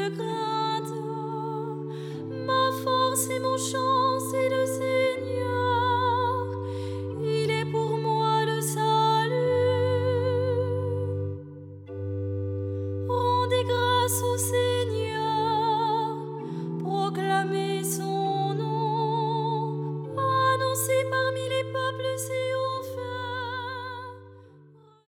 crainte. Ma force et mon chant, c'est le Seigneur. Il est pour moi le salut. Rendez grâce au Seigneur.